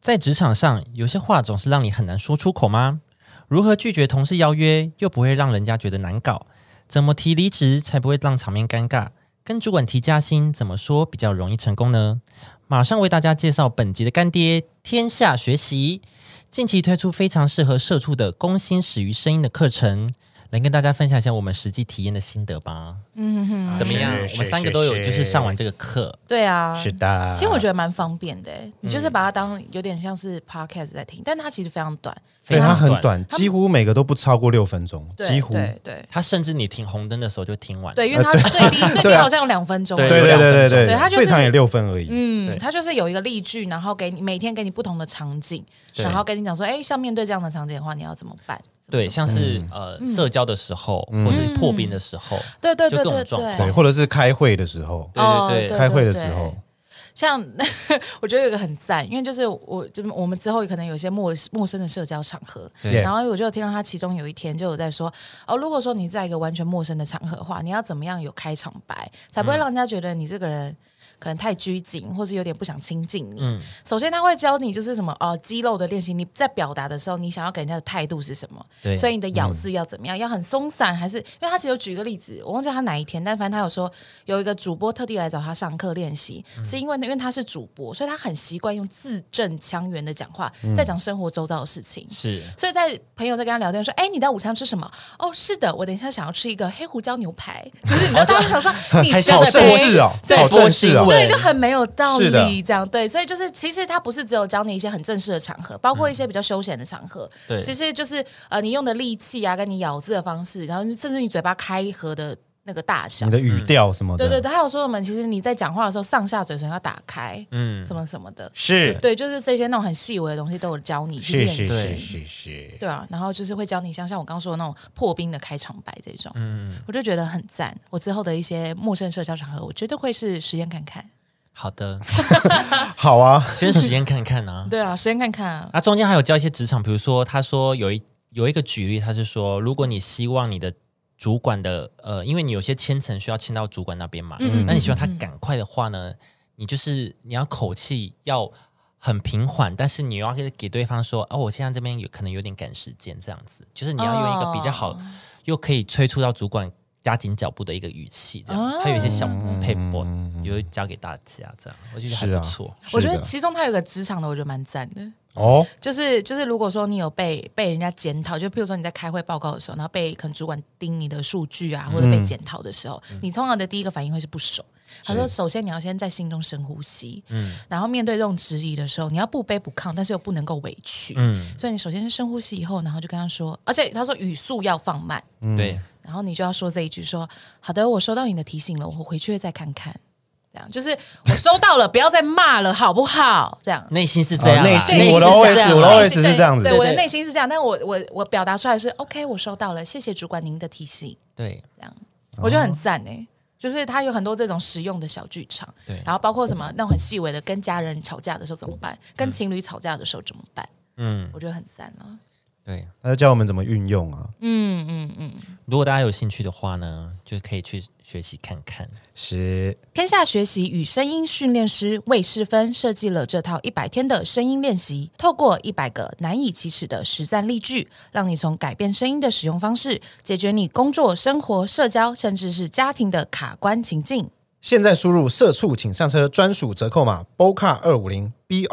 在职场上，有些话总是让你很难说出口吗？如何拒绝同事邀约，又不会让人家觉得难搞？怎么提离职才不会让场面尴尬？跟主管提加薪，怎么说比较容易成功呢？马上为大家介绍本集的干爹天下学习，近期推出非常适合社畜的攻心始于声音的课程，来跟大家分享一下我们实际体验的心得吧。怎么样？我们三个都有就是上完这个课。 对啊， 是的。 其实我觉得蛮方便的，你就是把它当有点像是 podcast 在听，但它其实非常短， 对，它很短，几乎每个都不超过6分钟，几乎。 对， 它甚至你停红灯的时候就听完。 对，因为它最低好像有2分钟。 对， 它就是最长也6分而已。 它就是有一个例句，然后给你每天给你不同的场景，然后跟你讲说，像面对这样的场景的话，你要怎么办？ 对，像是社交的时候，或是破冰的时候， 对， 或者是开会的时候， 对， 开会的时候。 像我觉得有一个很赞，因为就是我们之后可能有一些陌生的社交场合，然后我就听到他其中有一天就有在说，如果说你在一个完全陌生的场合的话，你要怎么样有开场白，才不会让人家觉得你这个人可能太拘谨，或是有点不想亲近你。首先他会教你就是什么肌肉的练习，你在表达的时候，你想要给人家的态度是什么？所以你的咬字要怎么样？要很松散，还是因为他其实有举一个例子，我忘记他哪一天，但反正他有说有一个主播特地来找他上课练习，是因为他是主播，所以他很习惯用字正腔圆的讲话，在讲生活周遭的事情。 是， 所以在朋友在跟他聊天说，你的午餐吃什么？是的，我等一下想要吃一个黑胡椒牛排。就是你知道，大家想说你是好正式哦，好正式哦。 对，就很没有道理，这样对，所以就是其实它不是只有教你一些很正式的场合，包括一些比较休闲的场合， 对， 其实就是你用的力气啊，跟你咬字的方式，然后甚至你嘴巴开合的那个大小， 你的语调什么的， 对，还有说什么，其实你在讲话的时候，上下嘴唇要打开，什么什么的， 是对，就是这些那种很细微的东西都有教你去练习， 是， 对啊，然后就是会教你像我刚刚说的那种破冰的开场白这种，我就觉得很赞。我之后的一些陌生社交场合，我绝对会是实验看看。 好的， 好啊， 先实验看看啊。 对啊，实验看看啊。 那中间还有教一些职场，比如说他说有一个举例，他是说，如果你希望你的主管的因为你有些签呈需要签到主管那边嘛，那你希望他赶快的话呢，你要口气要很平缓，但是你又要给对方说，我现在这边可能有点赶时间，这样子，就是你要用一个比较好，又可以催促到主管加紧脚步的一个语气，这样，还有一些小配播，有教给大家，这样我觉得还不错。 我觉得其中他有个职场的，我觉得蛮赞的。就是如果说你有被人家检讨，就譬如说你在开会报告的时候，然后被可能主管盯你的数据啊，或者被检讨的时候，你通常的第一个反应会是不爽。他说：“首先你要先在心中深呼吸，然后面对这种质疑的时候，你要不卑不亢，但是又不能够委屈，所以你首先是深呼吸以后，然后就跟他说，而且他说语速要放慢， 对， 然后你就要说这一句说：好的，我收到你的提醒了，我回去会再看看。”这样就是我收到了，不要再骂了，好不好？这样内心是这样， 我的 OS 是这样子， 对，我的内心是这样，但我表达出来是 OK， 我收到了，谢谢主管您的提醒。 对， 这样我觉得很赞就是他有很多这种实用的小剧场，对，然后包括什么那种很细微的，跟家人吵架的时候怎么办，跟情侣吵架的时候怎么办，我觉得很赞啊。 对， 他就教我们怎么运用啊。 如果大家有兴趣的话呢，就可以去学习看看。 是天下学习与声音训练师魏世芬设计了这套100天的声音练习，透过100个难以启齿的实战例句，让你从改变声音的使用方式，解决你工作、生活、社交，甚至是家庭的卡关情境。 现在输入社畜请上车专属折扣码 BOWCUT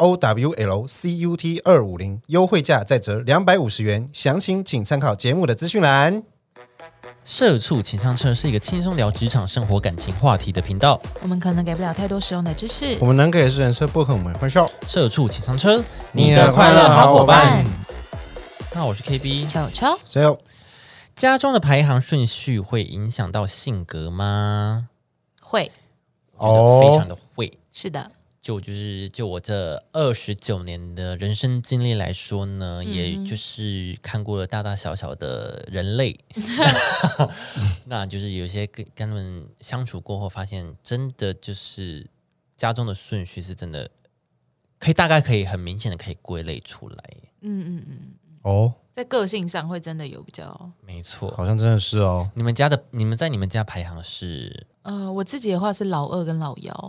250 优惠价再折250元，详情请参考节目的资讯栏。 社畜请上车是一个轻松聊职场、生活、感情话题的频道。 我们可能给不了太多实用的知识， 我们能给的是人设不可我们分手。 社畜请上车， 你的快乐好伙伴。 那我是 KB 球球。 谁有？ 家中的排行顺序会影响到性格吗？ 会， 非常的会。 是的。 就我这29年的人生经历来说呢，也就是看过了大大小小的人类，那就是有些跟他们相处过后，发现真的就是家中的顺序是真的大概可以很明显的可以归类出来。 在个性上会真的有比较， 没错， 好像真的是哦。 你们在你们家排行是？ 我自己的话是老二跟老幺。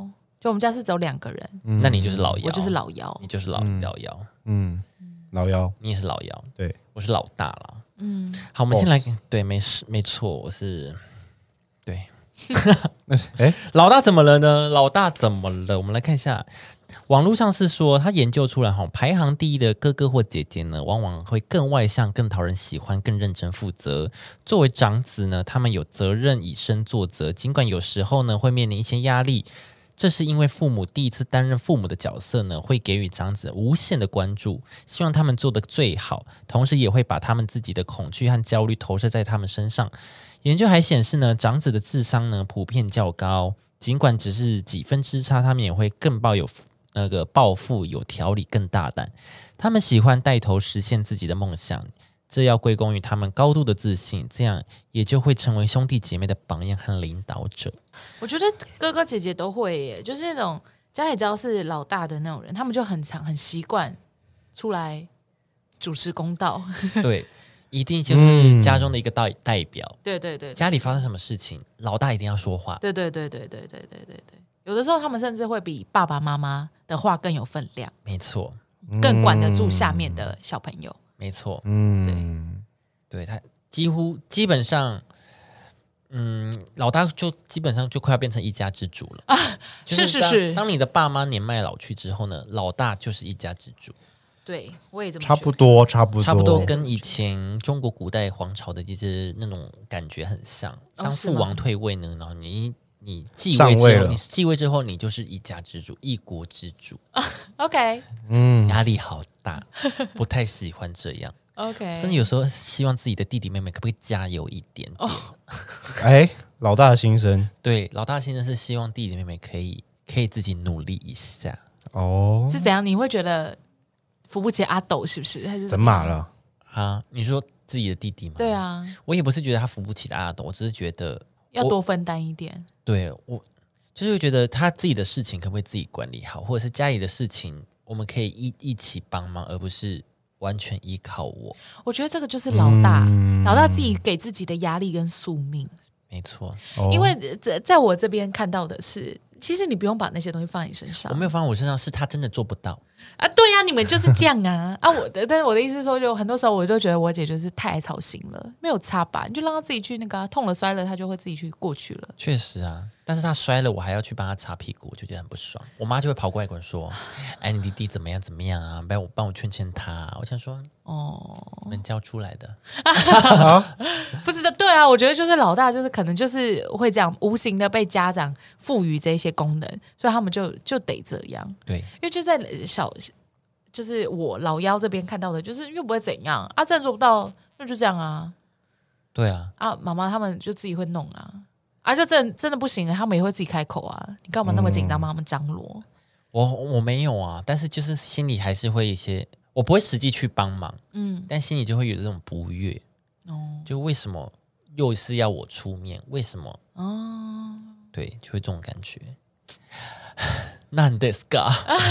就我们家是只有2个人， 那你就是老幺， 我就是老幺， 你就是老幺， 老幺， 你也是老幺， 对， 我是老大啦。好，我们先来，对，没错，我是对。老大怎么了呢？老大怎么了？我们来看一下，网络上是说，他研究出来排行第一的哥哥或姐姐呢，往往会更外向、更讨人喜欢、更认真负责。作为长子呢，他们有责任以身作则，尽管有时候呢会面临一些压力。这是因为父母第一次担任父母的角色呢，会给予长子无限的关注，希望他们做得最好，同时也会把他们自己的恐惧和焦虑投射在他们身上。研究还显示呢，长子的智商呢普遍较高，尽管只是几分之差，他们也会更抱负、有条理、更大胆。他们喜欢带头实现自己的梦想，这要归功于他们高度的自信，这样也就会成为兄弟姐妹的榜样和领导者。 我觉得哥哥姐姐都会耶，就是那种家里只要是老大的那种人，他们就很习惯出来主持公道。 对。一定就是家中的一个代表， 对， 家里发生什么事情，老大一定要说话。 对，有的时候他们甚至会比爸爸妈妈的话更有分量， 没错， 更管得住下面的小朋友， 没错，对，他基本上，老大就基本上就快要变成一家之主了啊！ 是， 当你的爸妈年迈老去之后呢，老大就是一家之主。 对，我也这么差不多， 跟以前中国古代皇朝的就是那种感觉很像。当父王退位呢，然后你继位之后，你就是一家之主，一国之主。 OK， 压力好大，不太喜欢这样。 OK， 真的有时候希望自己的弟弟妹妹可不可以加油一点点？老大的心声， 对，老大的心声是希望弟弟妹妹可以自己努力一下。 是怎样？你会觉得？扶不起阿斗是不是？还是怎么了啊？你说自己的弟弟吗？ 对啊， 我也不是觉得他扶不起的阿斗，我只是觉得要多分担一点。 对，我就是觉得他自己的事情可不可以自己管理好，或者是家里的事情我们可以一起帮忙，而不是完全依靠我。 我觉得这个就是老大，老大自己给自己的压力跟宿命。 没错， 因为在我这边看到的是，其实你不用把那些东西放在你身上。 我没有放在我身上，是他真的做不到。 啊，对呀、你们就是这样啊！但是我的意思是说，就很多时候我就觉得我姐就是太爱操心了，没有差吧？你就让她自己去痛了摔了，她就会自己去过去了。 确实啊，但是她摔了，我还要去帮她擦屁股，我就觉得很不爽。我妈就会跑过来跟我说：“哎，你弟弟怎么样啊？帮我劝他。”我想说，你们教出来的， 不知道。对啊，我觉得就是老大，就是可能就是会这样，无形的被家长赋予这些功能，所以他们就得这样。 对， 因为就在就是我老幺这边看到的，就是又不会怎样啊，真的做不到，那就这样啊。 对啊， 妈妈他们就自己会弄啊，就真的不行了，他们也会自己开口啊。你干嘛那么紧张帮他们张罗？ 我没有啊，但是就是心里还是会一些，我不会实际去帮忙，但心里就会有这种不悦，就为什么又是要我出面？为什么？对，就会这种感觉。なんですか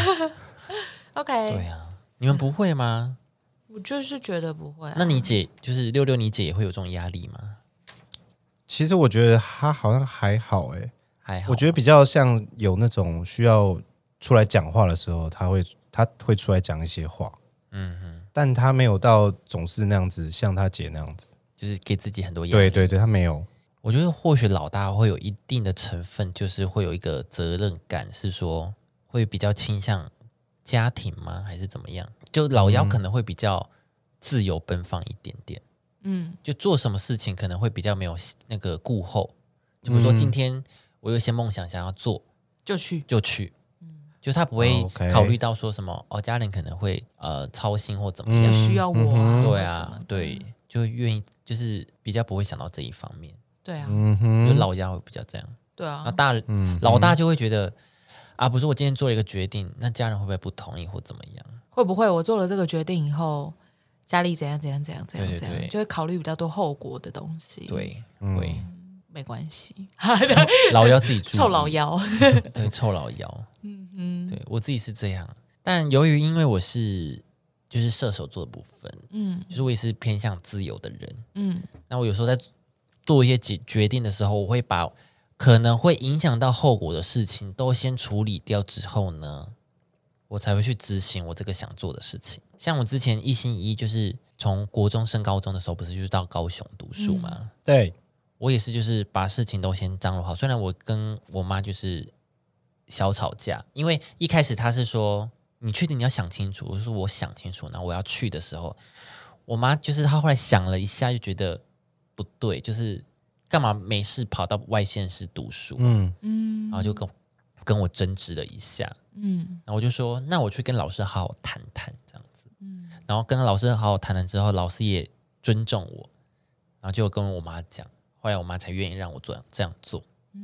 OK， 对啊，你们不会吗？ 我就是觉得不会、啊。 那你姐就是66，你姐也会有这种压力吗？ 其实我觉得她好像还好还好。 我觉得比较像有那种需要出来讲话的时候，她会出来讲一些话，但她没有到总是那样子，像她姐那样子， 就是给自己很多压力。 对，她没有。 我觉得或许老大会有一定的成分，就是会有一个责任感，是说会比较倾向家庭吗？还是怎么样？就老幺可能会比较自由奔放一点点，就做什么事情可能会比较没有那个顾后。就比如说今天我有一些梦想想要做， 就去， 就他不会考虑到说什么家人可能会操心或怎么样， 需要我啊， 对啊，对，就愿意就是比较不会想到这一方面。 对啊， 就老幺会比较这样。 对啊， 老大就会觉得不是我今天做了一个决定，那家人会不会不同意或怎么样？ 会不会我做了这个决定以后，家里怎样， 对就会考虑比较多后果的东西。 对，会没关系， 老幺自己注意， 臭老幺， 对，臭老幺。对我自己是这样，但由于因为我是就是射手座的部分，就是我也是偏向自由的人，那我有时候在做一些决定的时候，我会把可能会影响到后果的事情都先处理掉之后呢，我才会去执行我这个想做的事情。像我之前一心一意就是从国中升高中的时候，不是就是到高雄读书吗？ 对， 我也是就是把事情都先张罗好。虽然我跟我妈就是小吵架，因为一开始她是说你确定你要想清楚，我说我想清楚，然后我要去的时候，我妈就是她后来想了一下，就觉得不对，就是干嘛没事跑到外县市读书？然后就跟我争执了一下，然后我就说，那我去跟老师好好谈谈这样子，然后跟老师好好谈谈之后，老师也尊重我，然后就跟我妈讲，后来我妈才愿意让我这样做。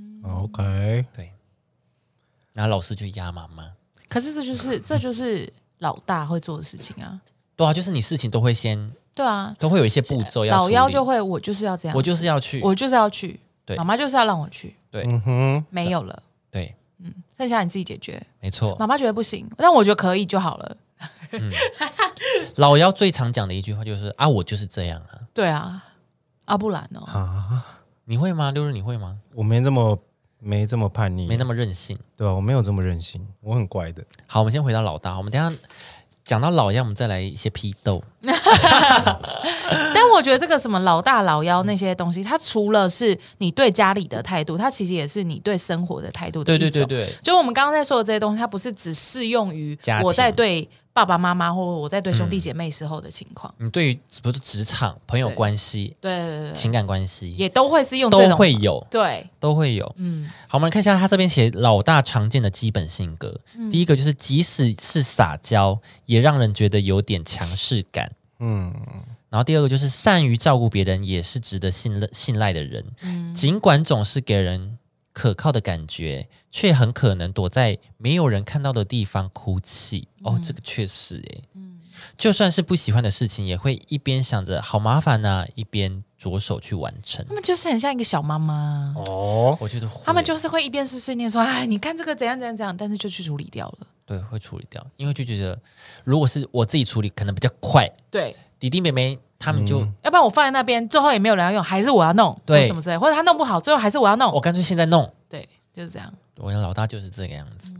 OK， 对，然后老师就压妈妈。 可是这就是老大会做的事情啊。 对啊，就是你事情都会先， 对啊， 都会有一些步骤要处理。 老幺就会，我就是要这样， 我就是要去， 我就是要去， 对， 妈妈就是要让我去， 对， 没有了， 对， 剩下你自己解决， 没错。 妈妈觉得不行，但我觉得可以就好了。 老幺最常讲的一句话就是啊，我就是这样啊。 对啊，不然哦， 你会吗？六日你会吗？ 我没这么叛逆， 没那么任性， 对吧？我没有这么任性，我很乖的。 好，我们先回到老大，我们等一下讲到老幺，我们再来一些批斗。 但我觉得这个什么老大老幺那些东西，它除了是你对家里的态度，它其实也是你对生活的态度的一种。 对， 就我们刚刚在说的这些东西，它不是只适用于我在对爸爸妈妈或者我在对兄弟姐妹时候的情况。 你对于比如说职场、朋友关系、 对情感关系， 也都会是用这种， 都会有， 对， 都会有。好，我们来看一下他这边写老大常见的基本性格。第一个就是即使是撒娇，也让人觉得有点强势感。然后第二个就是善于照顾别人，也是值得信赖的人。尽管总是给人可靠的感觉，却很可能躲在没有人看到的地方哭泣。这个确实就算是不喜欢的事情，也会一边想着好麻烦啊，一边着手去完成。 他们就是很像一个小妈妈我觉得他们就是会一边碎碎念说，哎，你看这个怎样怎样怎样，但是就去处理掉了。 对，会处理掉，因为就觉得如果是我自己处理，可能比较快。 对， 弟弟妹妹他们就， 要不然我放在那边，最后也没有人要用，还是我要弄， 对， 什么之类，或者他弄不好，最后还是我要弄， 我干脆现在弄。 对，就是这样。 我的老大就是这个样子。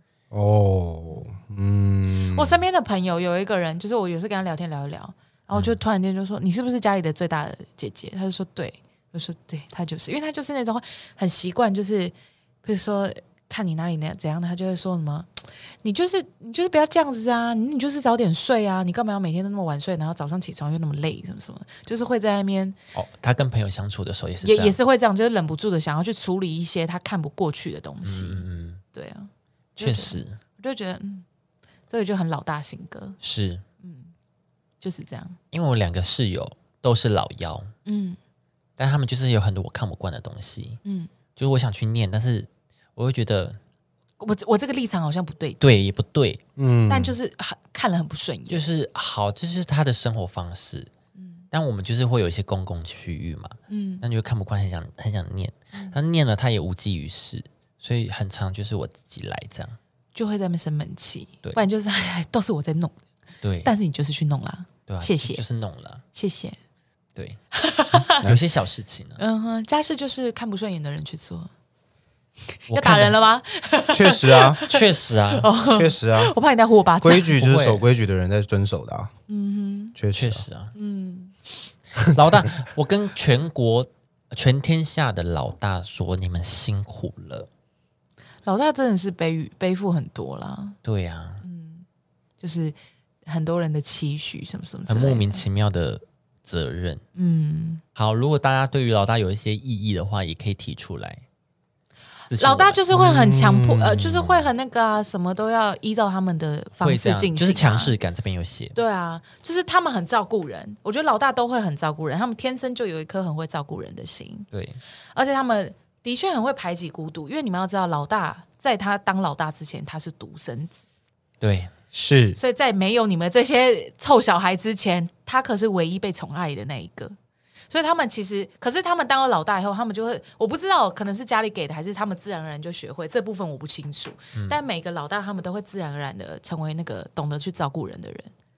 我身边的朋友有一个人，就是我有时跟他聊天聊一聊，然后就突然间就说：“你是不是家里的最大的姐姐？”他就说：“对。”我说：“对，他就是，因为他就是那种很习惯，就是比如说看你哪里怎样的，他就会说什么：‘你就是不要这样子啊，你就是早点睡啊，你干嘛要每天都那么晚睡，然后早上起床又那么累，什么什么，就是会在那边。’ 他跟朋友相处的时候也是这样， 也是会这样，就是忍不住的想要去处理一些他看不过去的东西。对啊， 确实， 我就觉得这个就很老大性格， 是， 就是这样。 因为我2个室友都是老幺，但他们就是有很多我看不惯的东西，就是我想去念，但是我会觉得我这个立场好像不对， 对也不对， 但就是看了很不顺眼， 就是好，这就是他的生活方式，但我们就是会有一些公共区域嘛，那你会看不惯，很想念，他念了他也无济于事，所以很常就是我自己来这样。 就会在那边生闷气， 对， 不然就是都是我在弄的， 对， 但是你就是去弄啦， 对啊， 谢谢， 就是弄了， 谢谢， 对，有些小事情呢， 家事就是看不顺眼的人去做，要打人了吗？ 确实啊， 确实啊， 确实啊， 我怕你在呼我巴掌， 规矩就是守规矩的人在遵守的啊，确实啊，老大，我跟全天下的老大说，你们辛苦了。 老大真的是背负很多啦， 对呀， 就是很多人的期许什么什么， 很莫名其妙的责任。好，如果大家对于老大有一些异议的话，也可以提出来。 老大就是会很强迫，就是会很那个啊，什么都要依照他们的方式进行， 就是强势感。这边有写， 对啊，就是他们很照顾人，我觉得老大都会很照顾人，他们天生就有一颗很会照顾人的心。 对， 而且他们的确很会排挤孤独，因为你们要知道，老大在他当老大之前，他是独生子， 对， 是， 所以在没有你们这些臭小孩之前，他可是唯一被宠爱的那一个。所以他们其实，可是他们当了老大以后，他们就会，我不知道可能是家里给的，还是他们自然而然就学会这部分，我不清楚。但每个老大他们都会自然而然的成为那个懂得去照顾人的人。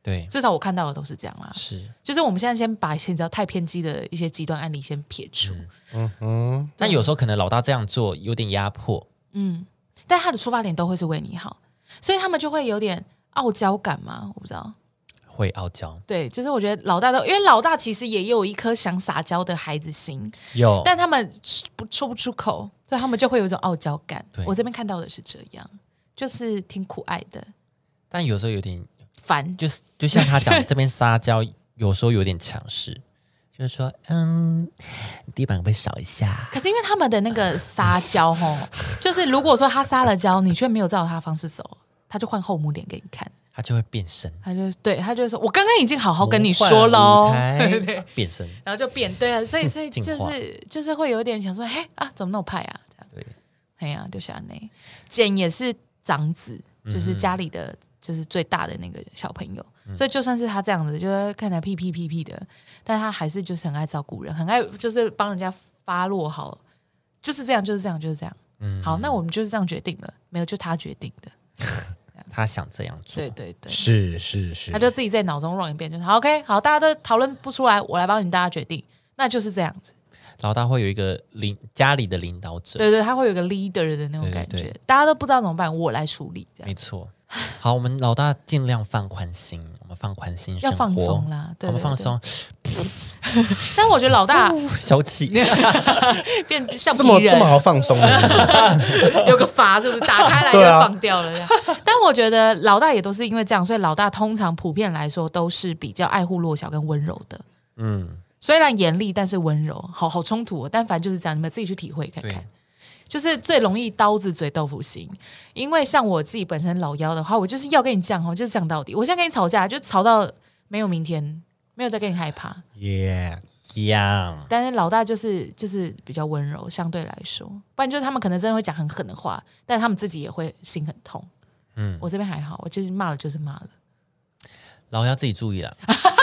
对， 至少我看到的都是这样啦。 是， 就是我们现在先把一些你知道太偏激的一些极端案例先撇除。 但有时候可能老大这样做有点压迫， 但他的出发点都会是为你好，所以他们就会有点傲娇感嘛，我不知道。 会傲娇， 对，就是我觉得老大因为老大其实也有一颗想撒娇的孩子心， 有， 但他们说不出口，所以他们就会有一种傲娇感。 对， 我这边看到的是这样，就是挺可爱的， 但有时候有点烦， 就像他讲这边撒娇，有时候有点强势。就是说，地板会不会扫一下？ 可是因为他们的那个撒娇吼，就是如果说他撒了娇，你却没有照他的方式走，他就换后母脸给你看， 他就会变身。 他就会说：“我刚刚已经好好跟你说喽。” 变身， 然后就变对啊，所以就是会有点想说，嘿啊，怎么那么派啊？这样对， 哎呀，就像那简也是长子，就是家里的就是最大的那个小朋友。所以就算是他这样子，就是看起来屁的，但他还是就是很爱照顾人，很爱就是帮人家发落好，就是这样。好，那我们就是这样决定了，没有就他决定的， 他想这样做， 对， 是， 他就自己在脑中 run 一遍，就是好 OK， 好，大家都讨论不出来，我来帮你大家决定，那就是这样子。 老大会有一个家里的领导者， 对，他会有一个 leader 的那种感觉，大家都不知道怎么办，我来处理，这样没错。好，我们老大尽量放宽心，我们放宽心生活， 要放松啦，对， 我们放松。 但我觉得老大小气， 变橡皮人， 这么好放松的， 有个阀是不是打开来就放掉了？但我觉得老大也都是因为这样，所以老大通常普遍来说都是比较爱护弱小跟温柔的。虽然严厉，但是温柔，好冲突哦。但反正就是这样，你们自己去体会看看。就是最容易刀子嘴豆腐心，因为像我自己本身老幺的话，我就是要跟你犟，我就是犟到底。我现在跟你吵架，就吵到没有明天，没有再跟你害怕。但是老大就是比较温柔，相对来说，不然就是他们可能真的会讲很狠的话，但他们自己也会心很痛。我这边还好，我就是骂了就是骂了。 老幺自己注意了。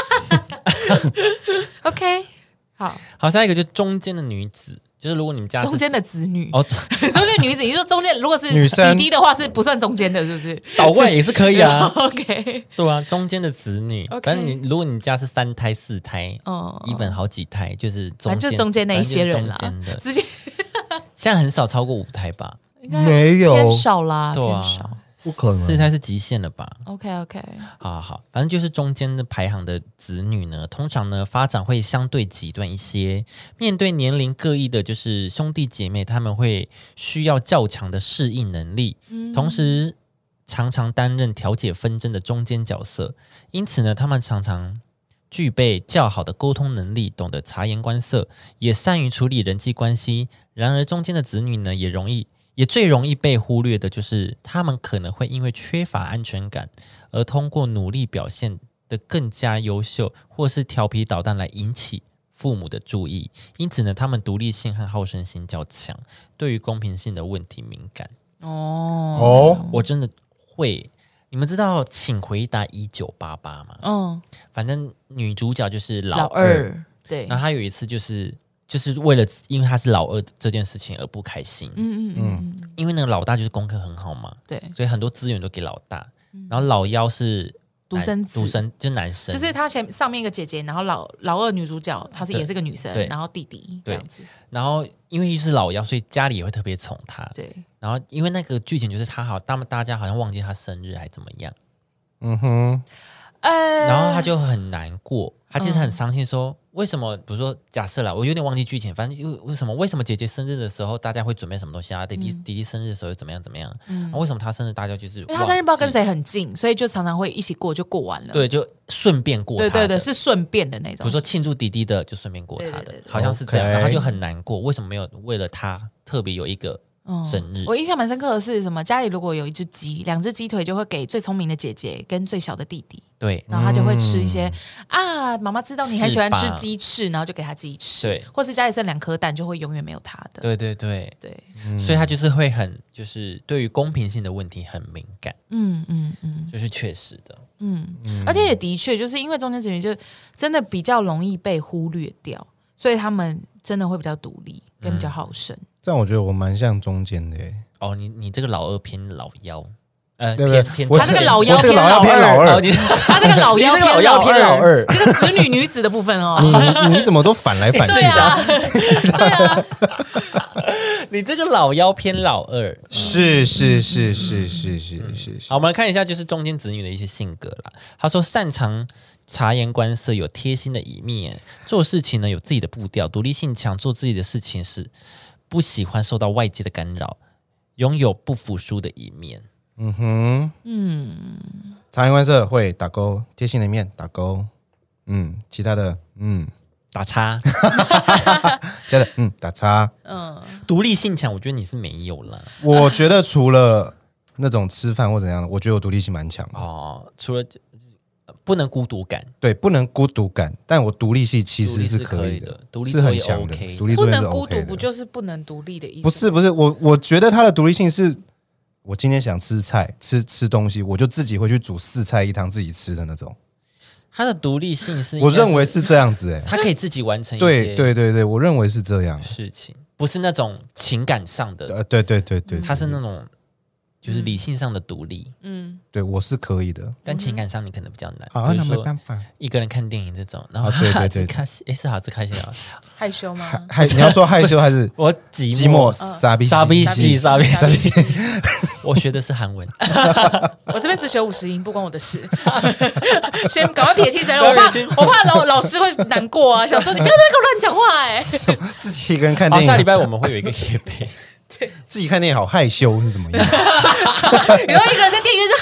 OK， 好，下一个就是中间的女子。就是如果你们家是中间的子女哦， 中间女子，你说中间如果是女生弟弟的话是不算中间的，是不是？ 倒过来也是可以啊。 OK， 对啊，中间的子女，反正如果你们家是3胎4胎，一本好几胎，就是反正就中间那一些人啦，直接现在很少超过5胎吧？ 没有， 偏少啦， 对啊， 偏少。 不可能 ，4胎是极限了吧 ？OK， 好，反正就是中间的排行的子女呢，通常呢发展会相对极端一些，面对年龄各异的，就是兄弟姐妹，他们会需要较强的适应能力，同时常常担任调解纷争的中间角色，因此呢，他们常常具备较好的沟通能力，懂得察言观色，也善于处理人际关系。然而，中间的子女呢，也最容易被忽略的就是他们可能会因为缺乏安全感而通过努力表现得更加优秀或是调皮捣蛋来引起父母的注意，因此呢他们独立性和好胜心较强，对于公平性的问题敏感。我真的会。你们知道请回答1988吗？反正女主角就是老二， 对， 然后她有一次就是为了因为他是老二这件事情而不开心。因为那个老大就是功课很好嘛， 对， 所以很多资源都给老大。然后老幺是独生就是男生， 就是他上面一个姐姐，然后老二女主角她也是个女生，然后弟弟这样子。然后因为是老幺，所以家里也会特别宠他。 对， 然后因为那个剧情就是大家好像忘记他生日还怎么样。然后他就很难过，他其实很伤心说为什么，比如说假设啦，我有点忘记剧情，反正为什么姐姐生日的时候大家会准备什么东西啊？弟弟生日的时候又怎么样？为什么他生日大家就是因为他生日不知道跟谁很近，所以就常常会一起过，就过完了。 对，就顺便过他的。 对，是顺便的那种。 比如说庆祝弟弟的，就顺便过他的，好像是这样。然后他就很难过，为什么没有为了他特别有一个生日？ 我印象蛮深刻的是什么？家里如果有一只鸡，2只鸡腿就会给最聪明的姐姐跟最小的弟弟。 对， 然后他就会吃一些妈妈知道你很喜欢吃鸡翅，然后就给他鸡翅。 对， 或是家里剩2颗蛋，就会永远没有他的。 对，所以他就是会就是对于公平性的问题很敏感。就是确实的。 而且也的确就是因为中间子女就真的比较容易被忽略掉，所以他们真的会比较独立，跟比较好胜。 这样我觉得我蛮像中间的耶。 你这个老二偏老幺。 偏他这个老幺偏老二， 他这个老幺偏老二，这个子女女子的部分哦， 你怎么都反来反去？ 对啊， 你这个老幺偏老二， 是。 好，我们来看一下，就是中间子女的一些性格啦。他说擅长察言观色，有贴心的一面，做事情呢有自己的步调，独立性强，做自己的事情时不喜欢受到外界的干扰，拥有不服输的一面。 察言观色会打勾，贴心的一面打勾，其他的打叉， 加的打叉。 独立性强，我觉得你是没有了。 我觉得除了那种吃饭或怎样的，我觉得我独立性蛮强的。 除了不能孤独感， 对，不能孤独感，但我独立性其实是可以的， 独立是很强的。独立不能孤独，不就是不能独立的意思？ 不是，我觉得他的独立性是，我今天想吃菜，吃东西，我就自己会去煮4菜1汤自己吃的那种。 他的独立性是， 我认为是这样子他可以自己完成一些对，我认为是这样事情，不是那种情感上的， 对， 他是那种就是理性上的独立， 对我是可以的， 但情感上你可能比较难。 那没办法， 一个人看电影这种，然后对， 开心，是好，开心啊， 害羞吗？ 你要说害羞还是我寂寞？ 傻逼戏，我学的是韩文， 我这边只学50音，不关我的事。先赶快撇清责任，我怕老师会难过啊。想说你不要再给我乱讲话自己一个人看电影。 下礼拜我们会有一个业配。 自己看电影好害羞是什么意思？ 然后一个人在电影院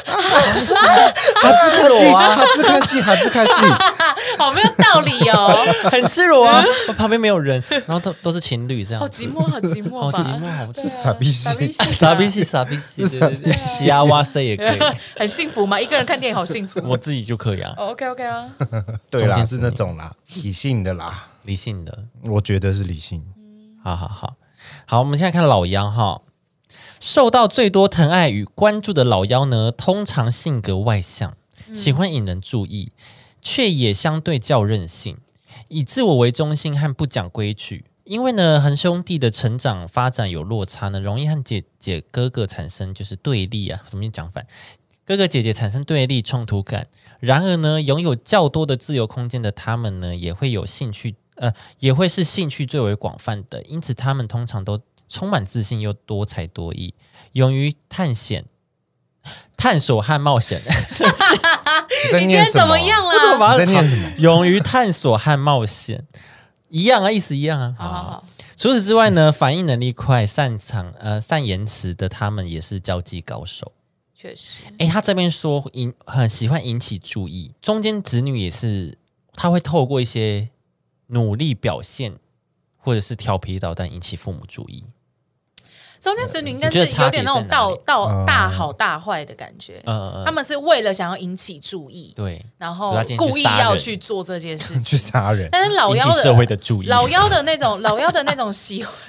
哈兹卡西， 好没有道理哦， 很赤裸啊，旁边没有人，然后都是情侣这样， 好寂寞吧， 好是傻逼戏， 对，西啊哇塞也可以， 很幸福嘛，一个人看电影好幸福， 我自己就可以啊。 OK 啊， 对啦，是那种啦，理性的，我觉得是理性。 好，我们现在看老幺哈，受到最多疼爱与关注的老幺呢，通常性格外向，喜欢引人注意，却也相对较任性，以自我为中心和不讲规矩。因为呢，和兄弟的成长发展有落差呢，容易和姐姐哥哥产生就是对立啊，什么讲反？哥哥姐姐产生对立冲突感。然而呢，拥有较多的自由空间的他们呢，也会是兴趣最为广泛的，因此他们通常都充满自信又多才多艺，勇于探索和冒险。 你今天怎么样了？ 你在念什么？ 勇于探索和冒险，一样啊，意思一样啊。 好。 除此之外呢，反应能力快、善言辞的他们也是交际高手。 确实， 他这边说很喜欢引起注意，中间子女也是，他会透过一些努力表现，或者是调皮捣蛋引起父母注意。 中间子女应该是有点那种大好大坏的感觉，他们是为了想要引起注意， 对， 然后故意要去做这件事情， 去杀人。 但是老幺的社会的注意， 老幺的那种喜欢，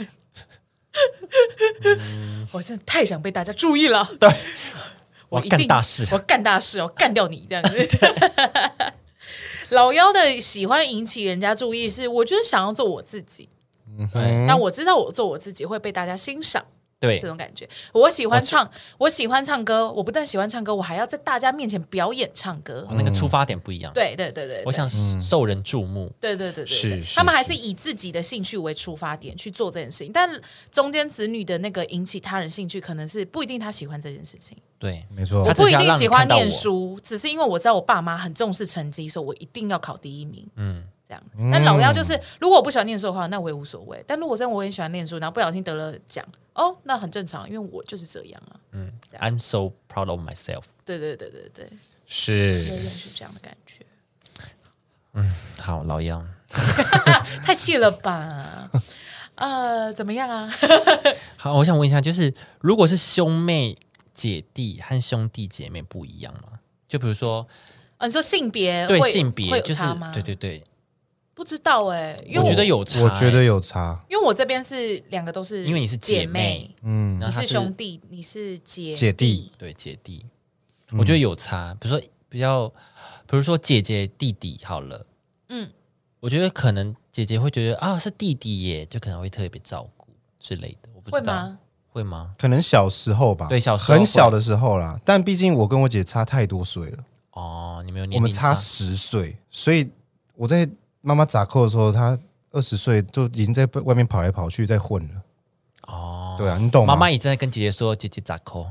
我真的太想被大家注意了， 对。我干大事， 我干掉你这样子。老幺的喜欢引起人家注意，是我就是想要做我自己，那我知道我做我自己会被大家欣赏， 对这种感觉。我喜欢唱歌，我不但喜欢唱歌，我还要在大家面前表演唱歌， 那个出发点不一样。 对， 我想受人注目。 对， 是他们还是以自己的兴趣为出发点去做这件事情，但中间子女的那个引起他人兴趣，可能是不一定他喜欢这件事情。 对， 没错， 我不一定喜欢念书，只是因为我知道我爸妈很重视成绩，所以我一定要考第一名。这样。但老幺就是，如果我不喜欢念书的话，那我也无所谓。但如果真的我很喜欢念书，然后不小心得了奖，那很正常，因为我就是这样啊。 I'm so proud of myself。 对， 是这样的感觉。 好，老幺， 太气了吧？怎么样啊？ 好，我想问一下，就是如果是兄妹姐弟和兄弟姐妹不一样吗？就比如说， 你说性别对性别会有差吗？ 对， 不知道因为我觉得有差， 我觉得有差， 因为我这边是两个都是， 因为你是姐妹， 你是兄弟，你是姐弟， 对姐弟，我觉得有差。比如说姐姐弟弟好了，我觉得可能姐姐会觉得是弟弟耶，就可能会特别照顾之类的，我不知道。 会吗？ 可能小时候吧， 对，小时候很小的时候啦。但毕竟我跟我姐差太多岁了。 哦，你们有年龄我们差10岁，所以我在妈妈砸扣的时候，她20岁就已经在外面跑来跑去，在混了。 哦， 对啊，你懂吗？ 妈妈已经在跟姐姐说：“姐姐砸扣。”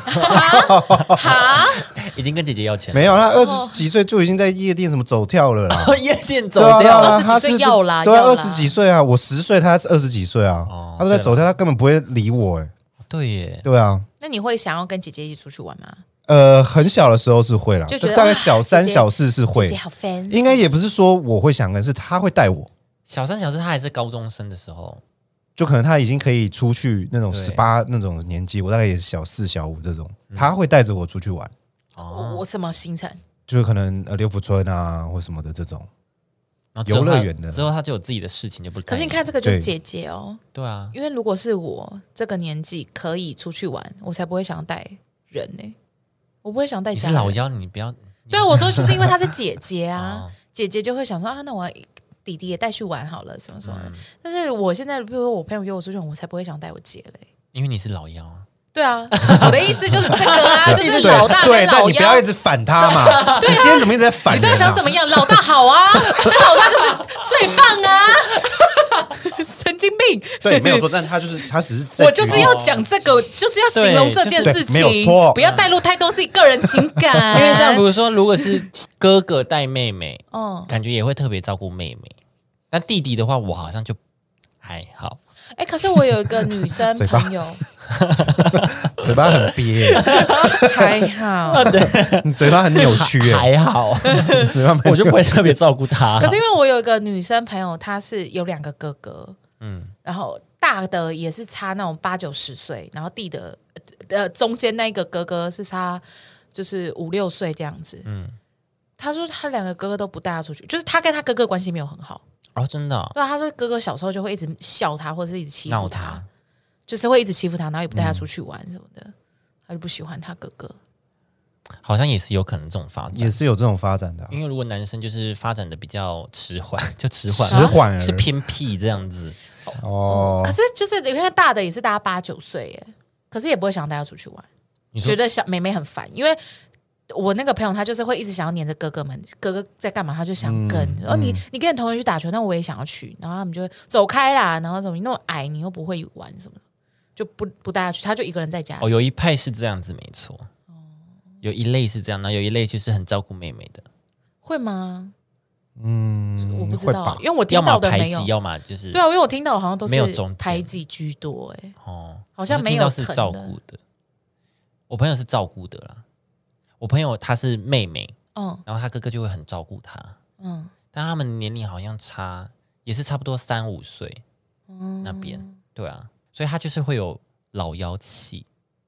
已经跟姐姐要钱了。 没有，她20几岁就已经在夜店什么走跳了啦。 夜店走掉了， 20几岁要啦， 对啊，20几岁啊，我10岁，她20几岁啊，她都在走跳，她根本不会理我哎。 对耶， 对啊。 那你会想要跟姐姐一起出去玩吗？ 很小的时候是会啦，就大概小3、小4是会。 姐姐好 fancy， 应该也不是说我会想跟，是她会带我。 小3、小4，她还是高中生的时候， 就可能她已经可以出去那种18那种年纪，我大概也是小4、小5这种，她会带着我出去玩。 我什么行程？ 就是可能刘福村啊或什么的这种游乐园的。 之后她就有自己的事情，就不。 可是你看这个就是姐姐哦， 对啊， 因为如果是我这个年纪可以出去玩，我才不会想带人呢。我不会想带家人。 你是老幺，你不要。 对啊，我说就是因为她是姐姐啊，姐姐就会想说啊，那我弟弟也带去玩好了，什么什么的。但是我现在，比如说我朋友约我出去玩，我才不会想带我姐嘞。 因为你是老幺啊。 对啊，我的意思就是这个啊，就是老大跟对，但老幺。 你不要一直反他嘛。对啊，你今天怎么一直在反人啊？ 你到底想怎么样？老大好啊，那老大就是最棒啊！神经病。 对，没有错，但他只是在我就是要讲这个，就是要形容这件事情， 没有错， 不要带入太多自己个人情感。 因为像比如说，如果是哥哥带妹妹，感觉也会特别照顾妹妹。但弟弟的话，我好像就还好。 可是我有一个女生朋友， 嘴巴很憋， 还好， 你嘴巴很扭曲， 还好，我就不会特别照顾她。 可是因为我有一个女生朋友，她是有2个哥哥，然后大的也是差那种8、90岁，然后弟的中间那个哥哥是差就是5、6岁这样子。他说他2个哥哥都不带他出去，就是他跟他哥哥关系没有很好。 哦，真的、哦？ 对啊，他说哥哥小时候就会一直笑他，或者是一直欺负他，就是会一直欺负他，然后也不带他出去玩什么的，他就不喜欢他哥哥。 好像也是有可能这种发展， 也是有这种发展的、 因为如果男生就是发展的比较迟缓，就迟缓是偏僻这样子。 可是就是你看大的也是大家8、9岁耶，可是也不会想带他出去玩，觉得小妹妹很烦，因为。我那个朋友他就是会一直想要黏着哥哥们，哥哥在干嘛他就想跟，然后你跟你同学去打球，那我也想要去，然后他们就会走开啦，然后什么你那么矮，你又不会玩什么的，就不带他去，他就一个人在家。 有一派是这样子，没错。有一类是这样，那有一类就是很照顾妹妹的， 会吗？我不知道，因为我听要到的没有， 要么排挤，要么就是对啊，因为我听到好像都是排挤居多，好像没有是照顾的。我朋友是照顾的啦。我朋友她是妹妹，然后她哥哥就会很照顾她，但他们年龄好像也是差不多3、5岁，那边，对啊，所以他就是会有老妖气，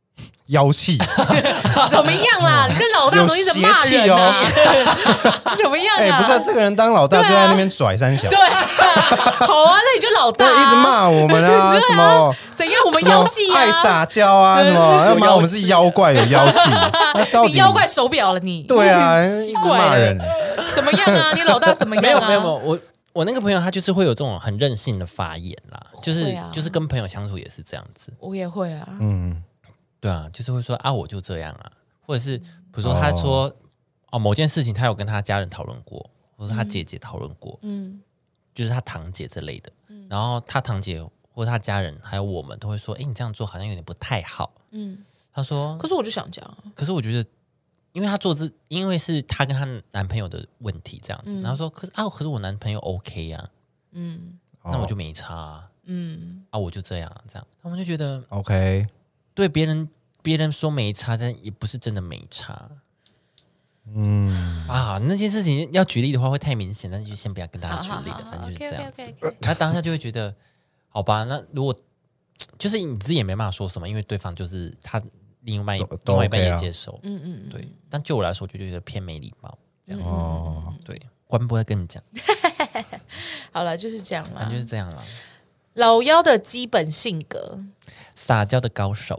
怎么样啦？你跟老大怎么一直骂人啊？怎么样啊？ 不是这个人当老大就在那边拽3小， 对，好啊，那你就老大， 一直骂我们啊，什么怎样？我们妖气啊， 爱撒娇啊，什么要骂我们是妖怪，有妖气， 你妖怪手表了你？ 对啊，一直骂人， 怎么样啊？你老大怎么样啊？ 没有，我那个朋友他就是会有这种很任性的发言啦，就是跟朋友相处也是这样子。 我也会啊， 对啊，就是会说啊，我就这样啊，或者是比如说他说某件事情他有跟他家人讨论过，或者他姐姐讨论过，就是他堂姐之类的，然后他堂姐或者他家人还有我们都会说，你这样做好像有点不太好。他说， 可是我就想讲， 可是我觉得，因为因为是他跟他男朋友的问题这样子，然后说，可是我男朋友 OK 啊，那我就没差啊，我就这样啊，这样，他们就觉得 OK。 对别人说没差，但也不是真的没差。那件事情要举例的话会太明显，但是就先不要跟大家举例的，反正就是这样子。他当下就会觉得，好吧，那如果就是你自己也没办法说什么，因为对方就是他另外一半也接受，对。但就我来说，就觉得偏没礼貌，这样。对，关播在跟你讲。 好了，就是这样啦， 反正就是这样啦。 老妖的基本性格。 撒娇的高手，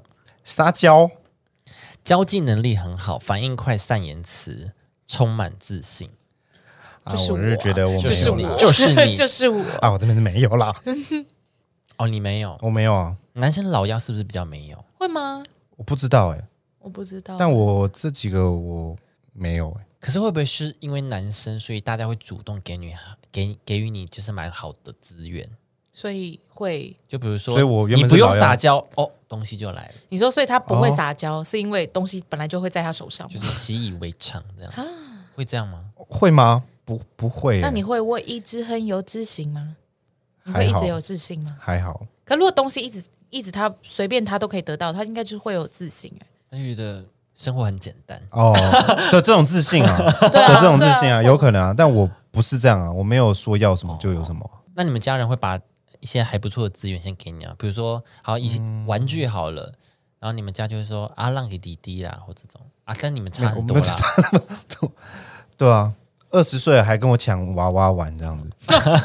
交际能力很好，反应快，善言辞，充满自信。 我是觉得我就是你， 就是我我这边是没有啦。 你没有， 我没有啊。 男生老幺是不是比较没有？ 会吗？ 我不知道我不知道， 但我这几个我没有可是会不会是因为男生，所以大家会主动给予你就是蛮好的资源？ 所以会就比如说， 所以我原你不用本是老幺撒娇哦，东西就来了， 你说，所以他不会撒娇，是因为东西本来就会在他手上吗， 就是习以为常这样。会这样吗？ 会吗？不会那你会我一直很有自信吗？你会还好一直有自信吗？ 还好， 可如果东西一直他随便他都可以得到，他应该就会有自信他就觉得生活很简单。 哦，的这种自信啊， 对啊的这种自信啊，有可能啊，但我不是这样啊，我没有说要什么就有什么。 那你们家人会把一些还不错的资源先给你啊？比如说，好一些玩具好了，然后你们家就会说啊，让给弟弟啦，或这种啊，跟你们差很多啦。 对啊，20岁了还跟我抢娃娃玩这样子。